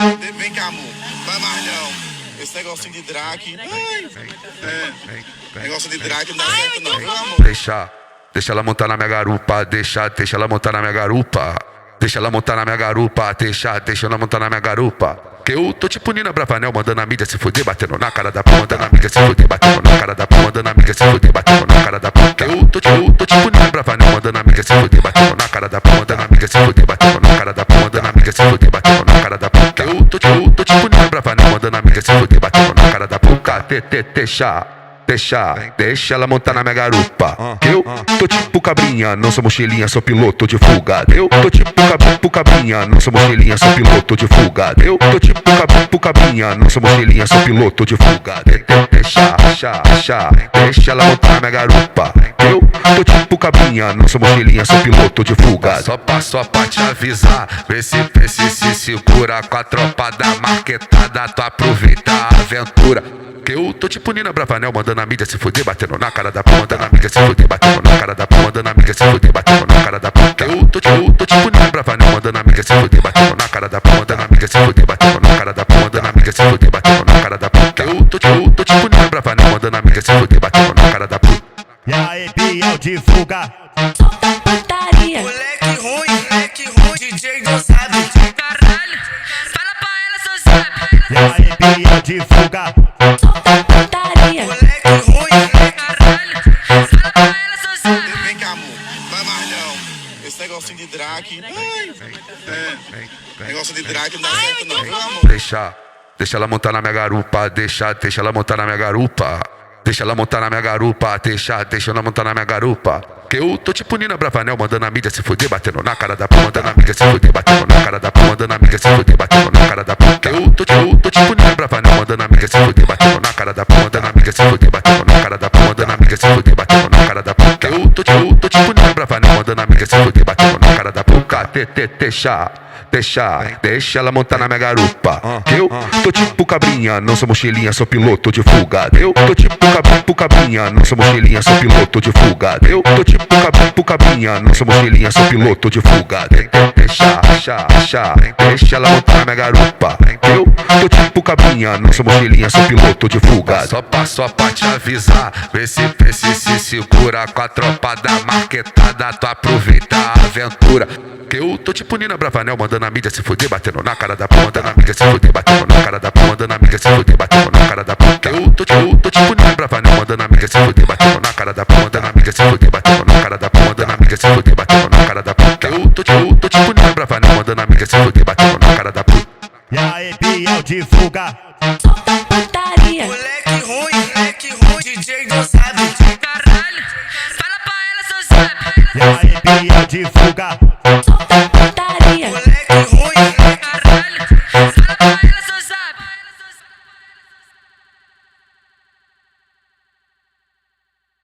Vem cá, amor. Vai mais não. Esse negocinho de drag. Negócio de drag não dá certo não, viu, amor? Deixa ela montar na minha garupa, deixa ela montar na minha garupa. Deixa ela montar na minha garupa, deixa ela montar na minha garupa. Que eu tô tipo Nina Bravanel, mandando a mídia se fuder, batendo na cara da p, mandando a mídia se fuder, batendo na cara da p, mandando a mídia se fuder, batendo na cara da p. Que eu tô tipo Nina Bravanel, mandando a mídia se fuder, batendo na cara da p, mandando a mídia se fuder, batendo na cara da p, mandando a mídia se fuder, batendo na cara da p. Que eu tô tipo Nina Bravanel, mandando a mídia se fuder, batendo na cara da p. Deixa ela montar na minha garupa. Eu tô tipo cabrinha, não sou mochilinha, sou piloto de fuga. Eu tô tipo cabrinha, não sou mochilinha, sou piloto de fuga. Eu tô tipo cabrinha, não sou mochilinha, sou piloto de fuga. Deixa ela montar na minha garupa. Eu tô tipo cabrinha, não sou mochilinha, sou piloto de fuga. Só pra te avisar, vê se se segura com a tropa da marquetada, tu aproveita a aventura. Que eu tô tipo Nina Bravanel, mandando a mídia se fuder, batendo na cara da p, mandando a mídia se fuder, batendo na cara da p, mandando a mídia se fuder, batendo na cara da p. Que eu tô tipo Nina Bravanel, mandando a mídia se fuder, batendo na cara da p, mandando a mídia se fuder, batendo na cara da p, mandando a mídia se fuder, batendo na cara da p. Que eu tô tipo Nina Bravanel, mandando a mídia se fuder, batendo na cara da p. E aí, Biel de fuga. Moleque ruim, DJ não sabe. Caralho, fala pra ela, só sabe. E aí, Biel de fuga. Moleque ruim, Caralho, fala pra ela, só sabe. Vem cá, amor. Vai mais não. Esse negocinho de drag. Negócio de drag não dá certo não, viu, amor? Deixa ela montar na minha garupa, deixa ela montar na minha garupa. Deixa ela montar na minha garupa, deixa ela montar na minha garupa. Que eu tô tipo Nina Bravanel, mandando a mídia se fuder, batendo na cara da p, mandando a mídia se fuder, batendo na cara da p, mandando a mídia se fuder, batendo na cara da p. Que eu tô tipo Nina Bravanel, mandando a mídia se fuder, batendo na cara da p, mandando a mídia se fuder, batendo na cara da p, mandando a mídia se fuder, batendo na cara da p. Que eu tô tipo Nina Bravanel, mandando a mídia se fuder, batendo na cara da p. Deixa ela montar na minha garupa. Eu tô tipo cabrinha, não sou mochilinha, sou piloto de fuga. Eu tô tipo cabrinha, não sou mochilinha, sou piloto de fuga. Eu tô tipo cabrinha, não sou mochilinha, sou piloto de fuga. Deixa ela montar na minha garupa. Eu tô tipo cabrinha, não sou mochilinha, sou piloto de fuga. Só pra te avisar, vê se se segura com a tropa da marquetada, tu aproveita a aventura. Que eu tô tipo Nina Bravanel, mandando a mídia se fuder, batendo na cara da p, mandando a mídia se fuder, batendo na cara da p, mandando a mídia se fuder, batendo na cara da p. Que eu tô tipo Nina Bravanel, mandando a mídia se fuder, batendo na cara da p, mandando a mídia se fuder, batendo na cara da p, mandando a mídia se fuder, batendo na cara da p. Que eu tô tipo Nina Bravanel, mandando a mídia se fuder, batendo na cara da p. E aí, Biel de fuga. Moleque ruim, DJ não sabe. Caralho, fala pra ela, só sabe. E aí, Biel de fuga.